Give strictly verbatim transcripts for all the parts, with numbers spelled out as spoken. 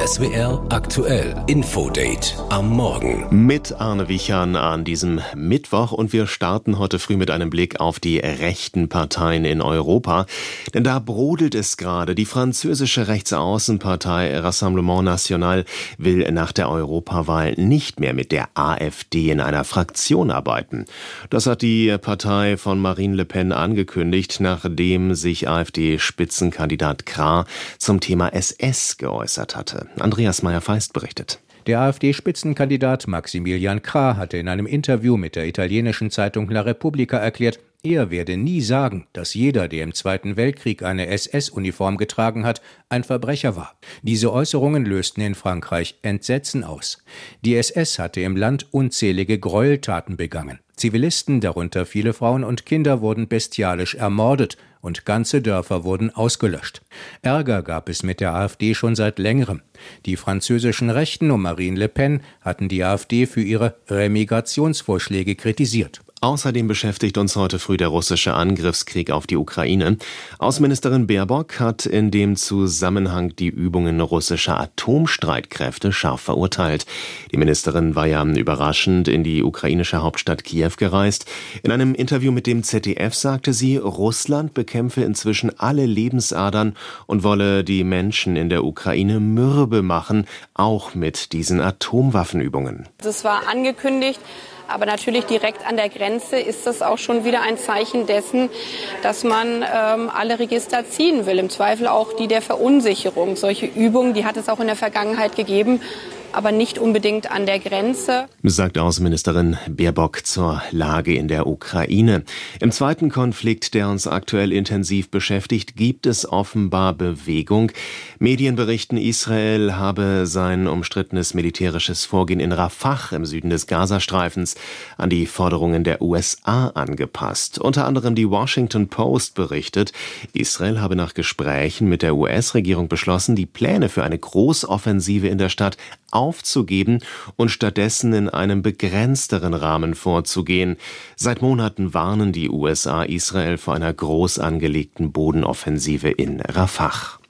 S W R aktuell Infodate am Morgen. Mit Arne Wichern an diesem Mittwoch und wir starten heute früh mit einem Blick auf die rechten Parteien in Europa. Denn da brodelt es gerade. Die französische Rechtsaußenpartei Rassemblement National will nach der Europawahl nicht mehr mit der AfD in einer Fraktion arbeiten. Das hat die Partei von Marine Le Pen angekündigt, nachdem sich AfD-Spitzenkandidat Krah zum Thema S S geäußert hatte. Andreas Meyer-Feist berichtet. Der AfD-Spitzenkandidat Maximilian Krah hatte in einem Interview mit der italienischen Zeitung La Repubblica erklärt, er werde nie sagen, dass jeder, der im Zweiten Weltkrieg eine S S-Uniform getragen hat, ein Verbrecher war. Diese Äußerungen lösten in Frankreich Entsetzen aus. Die S S hatte im Land unzählige Gräueltaten begangen. Zivilisten, darunter viele Frauen und Kinder, wurden bestialisch ermordet und ganze Dörfer wurden ausgelöscht. Ärger gab es mit der AfD schon seit längerem. Die französischen Rechten um Marine Le Pen hatten die AfD für ihre Remigrationsvorschläge kritisiert. Außerdem beschäftigt uns heute früh der russische Angriffskrieg auf die Ukraine. Außenministerin Baerbock hat in dem Zusammenhang die Übungen russischer Atomstreitkräfte scharf verurteilt. Die Ministerin war ja überraschend in die ukrainische Hauptstadt Kiew gereist. In einem Interview mit dem Z D F sagte sie, Russland bekämpfe inzwischen alle Lebensadern und wolle die Menschen in der Ukraine mürbe machen, auch mit diesen Atomwaffenübungen. Das war angekündigt. Aber natürlich direkt an der Grenze ist das auch schon wieder ein Zeichen dessen, dass man ähm, alle Register ziehen will. Im Zweifel auch die der Verunsicherung. Solche Übungen, die hat es auch in der Vergangenheit gegeben, aber nicht unbedingt an der Grenze. Sagt Außenministerin Baerbock zur Lage in der Ukraine. Im zweiten Konflikt, der uns aktuell intensiv beschäftigt, gibt es offenbar Bewegung. Medien berichten, Israel habe sein umstrittenes militärisches Vorgehen in Rafah im Süden des Gazastreifens an die Forderungen der U S A angepasst. Unter anderem die Washington Post berichtet, Israel habe nach Gesprächen mit der U S-Regierung beschlossen, die Pläne für eine Großoffensive in der Stadt aufzugeben und stattdessen in einem begrenzteren Rahmen vorzugehen. Seit Monaten warnen die U S A Israel vor einer groß angelegten Bodenoffensive in Rafah.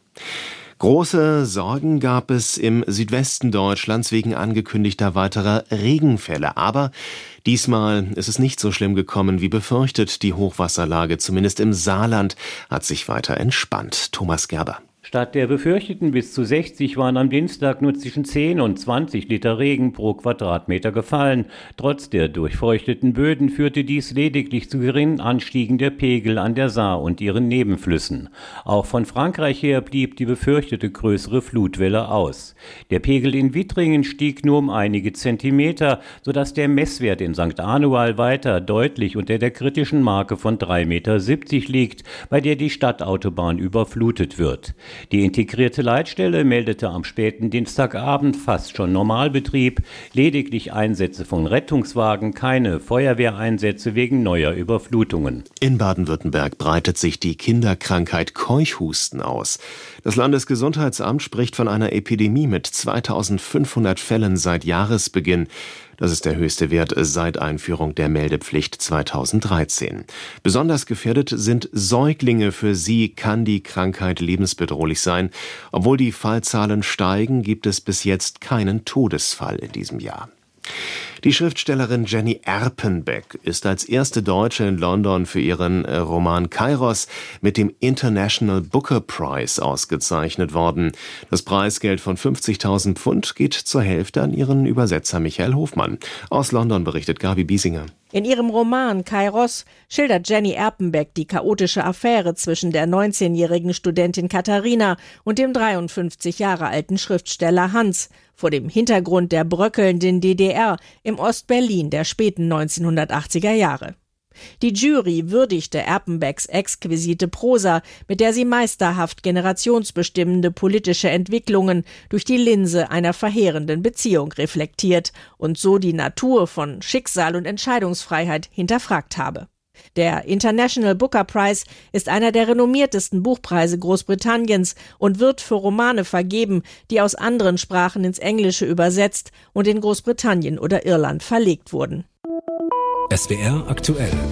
Große Sorgen gab es im Südwesten Deutschlands wegen angekündigter weiterer Regenfälle. Aber diesmal ist es nicht so schlimm gekommen wie befürchtet. Die Hochwasserlage, zumindest im Saarland, hat sich weiter entspannt. Thomas Gerber. Statt der befürchteten bis zu sechzig waren am Dienstag nur zwischen zehn und zwanzig Liter Regen pro Quadratmeter gefallen. Trotz der durchfeuchteten Böden führte dies lediglich zu geringen Anstiegen der Pegel an der Saar und ihren Nebenflüssen. Auch von Frankreich her blieb die befürchtete größere Flutwelle aus. Der Pegel in Wittringen stieg nur um einige Zentimeter, sodass der Messwert in Sankt Anual weiter deutlich unter der kritischen Marke von drei Komma siebzig Meter liegt, bei der die Stadtautobahn überflutet wird. Die integrierte Leitstelle meldete am späten Dienstagabend fast schon Normalbetrieb, lediglich Einsätze von Rettungswagen, keine Feuerwehreinsätze wegen neuer Überflutungen. In Baden-Württemberg breitet sich die Kinderkrankheit Keuchhusten aus. Das Landesgesundheitsamt spricht von einer Epidemie mit zweitausendfünfhundert Fällen seit Jahresbeginn. Das ist der höchste Wert seit Einführung der Meldepflicht zweitausenddreizehn. Besonders gefährdet sind Säuglinge. Für sie kann die Krankheit lebensbedrohlich sein. Obwohl die Fallzahlen steigen, gibt es bis jetzt keinen Todesfall in diesem Jahr. Die Schriftstellerin Jenny Erpenbeck ist als erste Deutsche in London für ihren Roman Kairos mit dem International Booker Prize ausgezeichnet worden. Das Preisgeld von fünfzigtausend Pfund geht zur Hälfte an ihren Übersetzer Michael Hofmann. Aus London berichtet Gabi Biesinger. In ihrem Roman Kairos schildert Jenny Erpenbeck die chaotische Affäre zwischen der neunzehnjährigen Studentin Katharina und dem dreiundfünfzig Jahre alten Schriftsteller Hans vor dem Hintergrund der bröckelnden D D R im Ostberlin der späten neunzehnhundertachtziger Jahre. Die Jury würdigte Erpenbecks exquisite Prosa, mit der sie meisterhaft generationsbestimmende politische Entwicklungen durch die Linse einer verheerenden Beziehung reflektiert und so die Natur von Schicksal und Entscheidungsfreiheit hinterfragt habe. Der International Booker Prize ist einer der renommiertesten Buchpreise Großbritanniens und wird für Romane vergeben, die aus anderen Sprachen ins Englische übersetzt und in Großbritannien oder Irland verlegt wurden. S W R aktuell.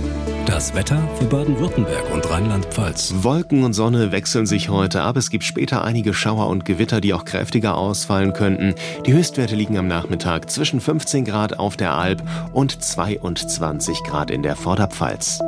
Das Wetter für Baden-Württemberg und Rheinland-Pfalz. Wolken und Sonne wechseln sich heute ab. Es gibt später einige Schauer und Gewitter, die auch kräftiger ausfallen könnten. Die Höchstwerte liegen am Nachmittag zwischen fünfzehn Grad auf der Alp und zweiundzwanzig Grad in der Vorderpfalz.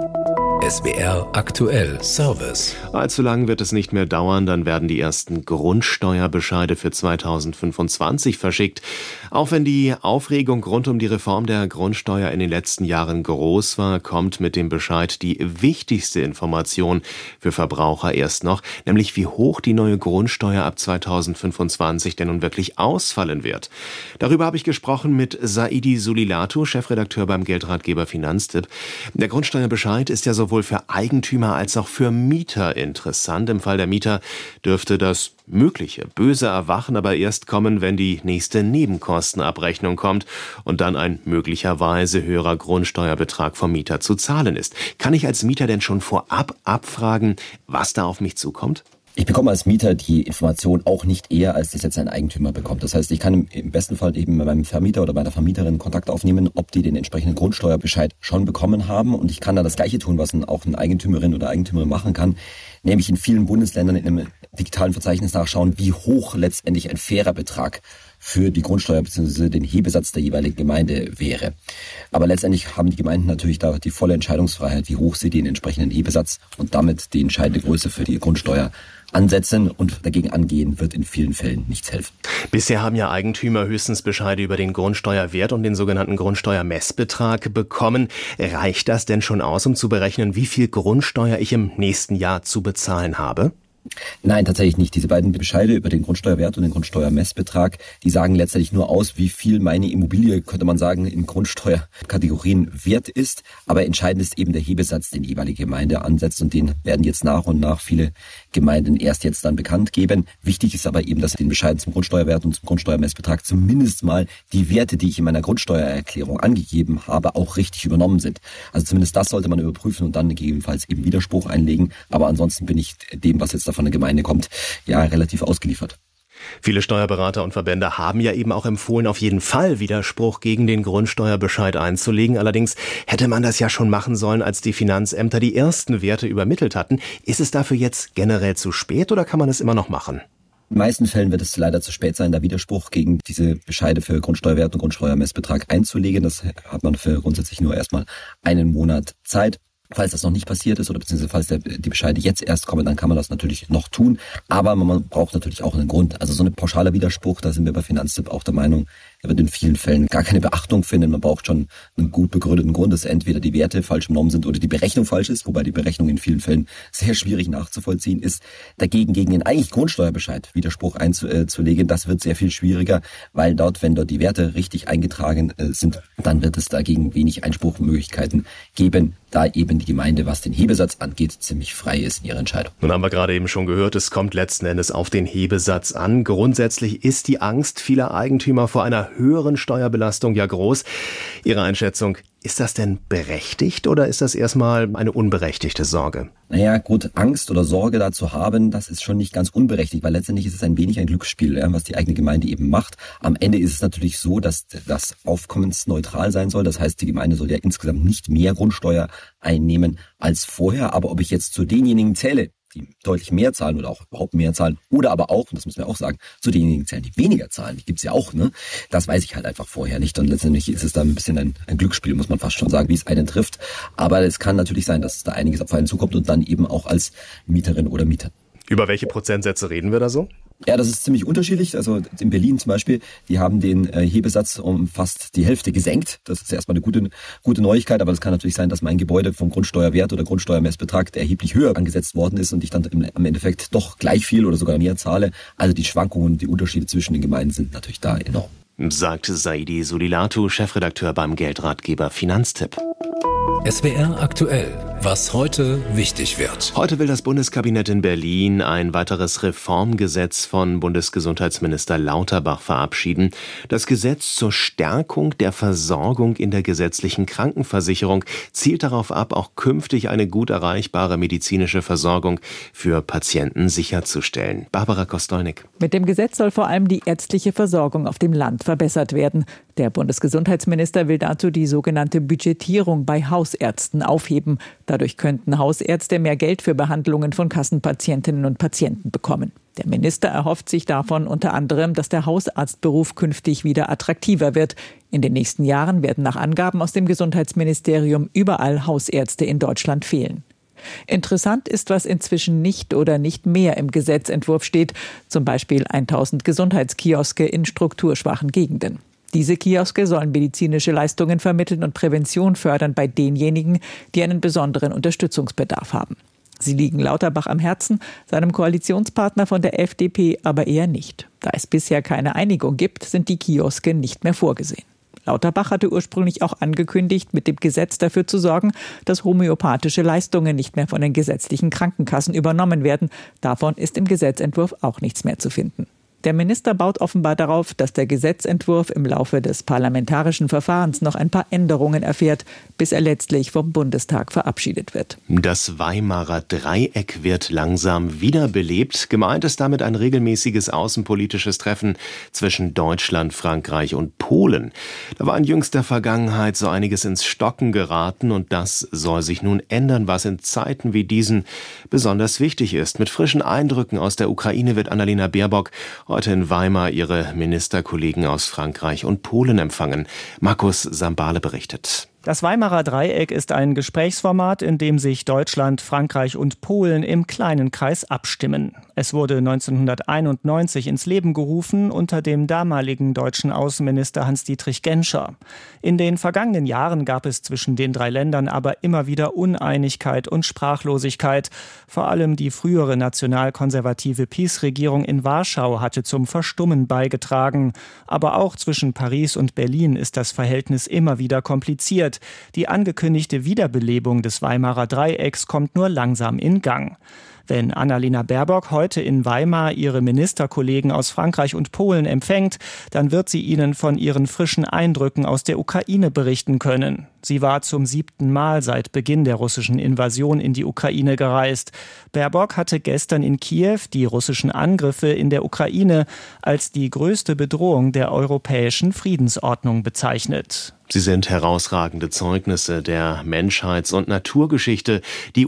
S W R aktuell Service. Allzu lang wird es nicht mehr dauern, dann werden die ersten Grundsteuerbescheide für zweitausendfünfundzwanzig verschickt. Auch wenn die Aufregung rund um die Reform der Grundsteuer in den letzten Jahren groß war, kommt mit dem Bescheid die wichtigste Information für Verbraucher erst noch, nämlich wie hoch die neue Grundsteuer ab zweitausendfünfundzwanzig denn nun wirklich ausfallen wird. Darüber habe ich gesprochen mit Saidi Sulilatu, Chefredakteur beim Geldratgeber Finanztipp. Der Grundsteuerbescheid ist ja so sowohl für Eigentümer als auch für Mieter interessant. Im Fall der Mieter dürfte das mögliche böse Erwachen aber erst kommen, wenn die nächste Nebenkostenabrechnung kommt und dann ein möglicherweise höherer Grundsteuerbetrag vom Mieter zu zahlen ist. Kann ich als Mieter denn schon vorab abfragen, was da auf mich zukommt? Ich bekomme als Mieter die Information auch nicht eher, als das jetzt ein Eigentümer bekommt. Das heißt, ich kann im besten Fall eben mit meinem Vermieter oder meiner Vermieterin Kontakt aufnehmen, ob die den entsprechenden Grundsteuerbescheid schon bekommen haben. Und ich kann da das Gleiche tun, was auch eine Eigentümerin oder Eigentümerin machen kann, nämlich in vielen Bundesländern in einem digitalen Verzeichnis nachschauen, wie hoch letztendlich ein fairer Betrag für die Grundsteuer bzw. den Hebesatz der jeweiligen Gemeinde wäre. Aber letztendlich haben die Gemeinden natürlich da die volle Entscheidungsfreiheit, wie hoch sie den entsprechenden Hebesatz und damit die entscheidende Größe für die Grundsteuer ansetzen, und dagegen angehen wird in vielen Fällen nichts helfen. Bisher haben ja Eigentümer höchstens Bescheide über den Grundsteuerwert und den sogenannten Grundsteuermessbetrag bekommen. Reicht das denn schon aus, um zu berechnen, wie viel Grundsteuer ich im nächsten Jahr zu bezahlen habe? Nein, tatsächlich nicht. Diese beiden Bescheide über den Grundsteuerwert und den Grundsteuermessbetrag, die sagen letztendlich nur aus, wie viel meine Immobilie, könnte man sagen, in Grundsteuerkategorien wert ist. Aber entscheidend ist eben der Hebesatz, den die jeweilige Gemeinde ansetzt, und den werden jetzt nach und nach viele Gemeinden erst jetzt dann bekannt geben. Wichtig ist aber eben, dass in den Bescheiden zum Grundsteuerwert und zum Grundsteuermessbetrag zumindest mal die Werte, die ich in meiner Grundsteuererklärung angegeben habe, auch richtig übernommen sind. Also zumindest das sollte man überprüfen und dann gegebenenfalls eben Widerspruch einlegen. Aber ansonsten bin ich dem, was jetzt davon von der Gemeinde kommt, ja relativ ausgeliefert. Viele Steuerberater und Verbände haben ja eben auch empfohlen, auf jeden Fall Widerspruch gegen den Grundsteuerbescheid einzulegen. Allerdings hätte man das ja schon machen sollen, als die Finanzämter die ersten Werte übermittelt hatten. Ist es dafür jetzt generell zu spät oder kann man es immer noch machen? In den meisten Fällen wird es leider zu spät sein, da Widerspruch gegen diese Bescheide für Grundsteuerwert und Grundsteuermessbetrag einzulegen. Das hat man für grundsätzlich nur erstmal einen Monat Zeit. Falls das noch nicht passiert ist oder beziehungsweise falls der, die Bescheide jetzt erst kommen, dann kann man das natürlich noch tun. Aber man braucht natürlich auch einen Grund. Also so ein pauschaler Widerspruch, da sind wir bei Finanztipp auch der Meinung, er wird in vielen Fällen gar keine Beachtung finden. Man braucht schon einen gut begründeten Grund, dass entweder die Werte falsch genommen sind oder die Berechnung falsch ist, wobei die Berechnung in vielen Fällen sehr schwierig nachzuvollziehen ist. Dagegen gegen den eigentlich Grundsteuerbescheid Widerspruch einzulegen, das wird sehr viel schwieriger, weil dort, wenn dort die Werte richtig eingetragen sind, dann wird es dagegen wenig Einspruchmöglichkeiten geben, da eben die Gemeinde, was den Hebesatz angeht, ziemlich frei ist in ihrer Entscheidung. Nun haben wir gerade eben schon gehört, es kommt letzten Endes auf den Hebesatz an. Grundsätzlich ist die Angst vieler Eigentümer vor einer höheren Steuerbelastung ja groß. Ihre Einschätzung, ist das denn berechtigt oder ist das erstmal eine unberechtigte Sorge? Naja, gut, Angst oder Sorge dazu haben, das ist schon nicht ganz unberechtigt, weil letztendlich ist es ein wenig ein Glücksspiel, was die eigene Gemeinde eben macht. Am Ende ist es natürlich so, dass das aufkommensneutral sein soll. Das heißt, die Gemeinde soll ja insgesamt nicht mehr Grundsteuer einnehmen als vorher. Aber ob ich jetzt zu denjenigen zähle, die deutlich mehr zahlen oder auch überhaupt mehr zahlen, oder aber auch, und das muss man auch sagen, zu denjenigen zählen, die weniger zahlen, die gibt's ja auch, ne? Das weiß ich halt einfach vorher nicht, und letztendlich ist es dann ein bisschen ein, ein Glücksspiel, muss man fast schon sagen, wie es einen trifft. Aber es kann natürlich sein, dass da einiges auf einen zukommt und dann eben auch als Mieterin oder Mieter. Über welche Prozentsätze reden wir da so? Ja, das ist ziemlich unterschiedlich. Also in Berlin zum Beispiel, die haben den äh, Hebesatz um fast die Hälfte gesenkt. Das ist erstmal eine gute, gute Neuigkeit, aber es kann natürlich sein, dass mein Gebäude vom Grundsteuerwert oder Grundsteuermessbetrag der erheblich höher angesetzt worden ist und ich dann im, im Endeffekt doch gleich viel oder sogar mehr zahle. Also die Schwankungen und die Unterschiede zwischen den Gemeinden sind natürlich da enorm. Sagt Saidi Sulilatu, Chefredakteur beim Geldratgeber Finanztipp. S W R aktuell. Was heute wichtig wird. Heute will das Bundeskabinett in Berlin ein weiteres Reformgesetz von Bundesgesundheitsminister Lauterbach verabschieden. Das Gesetz zur Stärkung der Versorgung in der gesetzlichen Krankenversicherung zielt darauf ab, auch künftig eine gut erreichbare medizinische Versorgung für Patienten sicherzustellen. Barbara Kostolnik. Mit dem Gesetz soll vor allem die ärztliche Versorgung auf dem Land verbessert werden. Der Bundesgesundheitsminister will dazu die sogenannte Budgetierung bei Hausärzten aufheben. Dadurch könnten Hausärzte mehr Geld für Behandlungen von Kassenpatientinnen und Patienten bekommen. Der Minister erhofft sich davon unter anderem, dass der Hausarztberuf künftig wieder attraktiver wird. In den nächsten Jahren werden nach Angaben aus dem Gesundheitsministerium überall Hausärzte in Deutschland fehlen. Interessant ist, was inzwischen nicht oder nicht mehr im Gesetzentwurf steht, zum Beispiel tausend Gesundheitskioske in strukturschwachen Gegenden. Diese Kioske sollen medizinische Leistungen vermitteln und Prävention fördern bei denjenigen, die einen besonderen Unterstützungsbedarf haben. Sie liegen Lauterbach am Herzen, seinem Koalitionspartner von der F D P aber eher nicht. Da es bisher keine Einigung gibt, sind die Kioske nicht mehr vorgesehen. Lauterbach hatte ursprünglich auch angekündigt, mit dem Gesetz dafür zu sorgen, dass homöopathische Leistungen nicht mehr von den gesetzlichen Krankenkassen übernommen werden. Davon ist im Gesetzentwurf auch nichts mehr zu finden. Der Minister baut offenbar darauf, dass der Gesetzentwurf im Laufe des parlamentarischen Verfahrens noch ein paar Änderungen erfährt, bis er letztlich vom Bundestag verabschiedet wird. Das Weimarer Dreieck wird langsam wiederbelebt. Gemeint ist damit ein regelmäßiges außenpolitisches Treffen zwischen Deutschland, Frankreich und Polen. Da war in jüngster Vergangenheit so einiges ins Stocken geraten und das soll sich nun ändern, was in Zeiten wie diesen besonders wichtig ist. Mit frischen Eindrücken aus der Ukraine wird Annalena Baerbock heute in Weimar ihre Ministerkollegen aus Frankreich und Polen empfangen. Markus Sambale berichtet. Das Weimarer Dreieck ist ein Gesprächsformat, in dem sich Deutschland, Frankreich und Polen im kleinen Kreis abstimmen. Es wurde neunzehnhunderteinundneunzig ins Leben gerufen unter dem damaligen deutschen Außenminister Hans-Dietrich Genscher. In den vergangenen Jahren gab es zwischen den drei Ländern aber immer wieder Uneinigkeit und Sprachlosigkeit. Vor allem die frühere nationalkonservative PiS-Regierung in Warschau hatte zum Verstummen beigetragen. Aber auch zwischen Paris und Berlin ist das Verhältnis immer wieder kompliziert. Die angekündigte Wiederbelebung des Weimarer Dreiecks kommt nur langsam in Gang. Wenn Annalena Baerbock heute in Weimar ihre Ministerkollegen aus Frankreich und Polen empfängt, dann wird sie ihnen von ihren frischen Eindrücken aus der Ukraine berichten können. Sie war zum siebten Mal seit Beginn der russischen Invasion in die Ukraine gereist. Baerbock hatte gestern in Kiew die russischen Angriffe in der Ukraine als die größte Bedrohung der europäischen Friedensordnung bezeichnet. Sie sind herausragende Zeugnisse der Menschheits- und Naturgeschichte, die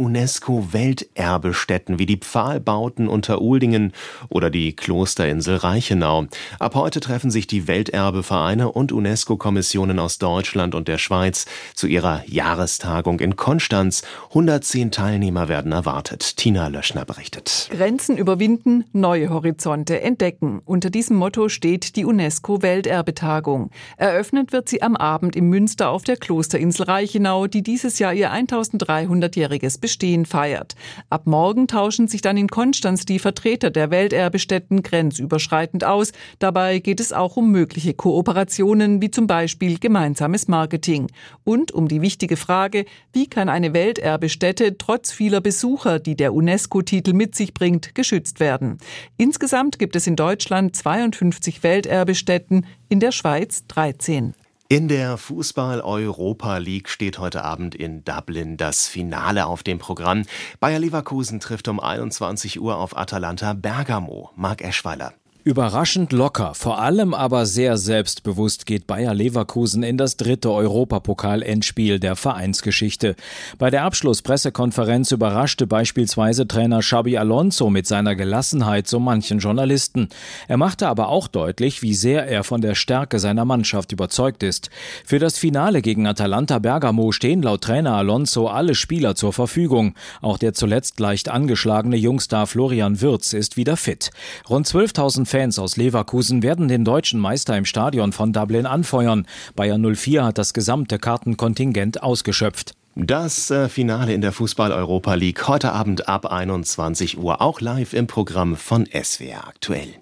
UNESCO-Welterbestätten wie die Pfahlbauten unter Uldingen oder die Klosterinsel Reichenau. Ab heute treffen sich die Welterbevereine und UNESCO-Kommissionen aus Deutschland und der Schweiz zu ihrer Jahrestagung in Konstanz. hundertzehn Teilnehmer werden erwartet. Tina Löschner berichtet. Grenzen überwinden, neue Horizonte entdecken. Unter diesem Motto steht die UNESCO-Welterbetagung. Eröffnet wird sie am Abend im Münster auf der Klosterinsel Reichenau, die dieses Jahr ihr eintausenddreihundertjähriges Bestehen feiert. Ab morgen tauschen sich dann in Konstanz die Vertreter der Welterbestätten grenzüberschreitend aus. Dabei geht es auch um mögliche Kooperationen, wie zum Beispiel gemeinsames Marketing. Und um die wichtige Frage, wie kann eine Welterbestätte trotz vieler Besucher, die der UNESCO-Titel mit sich bringt, geschützt werden? Insgesamt gibt es in Deutschland zweiundfünfzig Welterbestätten, in der Schweiz dreizehn. In der Fußball-Europa League steht heute Abend in Dublin das Finale auf dem Programm. Bayer Leverkusen trifft um einundzwanzig Uhr auf Atalanta Bergamo. Marc Eschweiler. Überraschend locker, vor allem aber sehr selbstbewusst geht Bayer Leverkusen in das dritte Europapokal-Endspiel der Vereinsgeschichte. Bei der Abschlusspressekonferenz überraschte beispielsweise Trainer Xabi Alonso mit seiner Gelassenheit so manchen Journalisten. Er machte aber auch deutlich, wie sehr er von der Stärke seiner Mannschaft überzeugt ist. Für das Finale gegen Atalanta Bergamo stehen laut Trainer Alonso alle Spieler zur Verfügung. Auch der zuletzt leicht angeschlagene Jungstar Florian Wirtz ist wieder fit. Rund zwölftausend Fans aus Leverkusen werden den deutschen Meister im Stadion von Dublin anfeuern. Bayer null vier hat das gesamte Kartenkontingent ausgeschöpft. Das äh, Finale in der Fußball-Europa League heute Abend ab einundzwanzig Uhr, auch live im Programm von S W R Aktuell.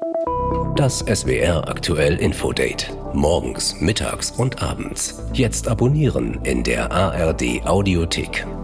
Das S W R Aktuell Infodate. Morgens, mittags und abends. Jetzt abonnieren in der A R D Audiothek.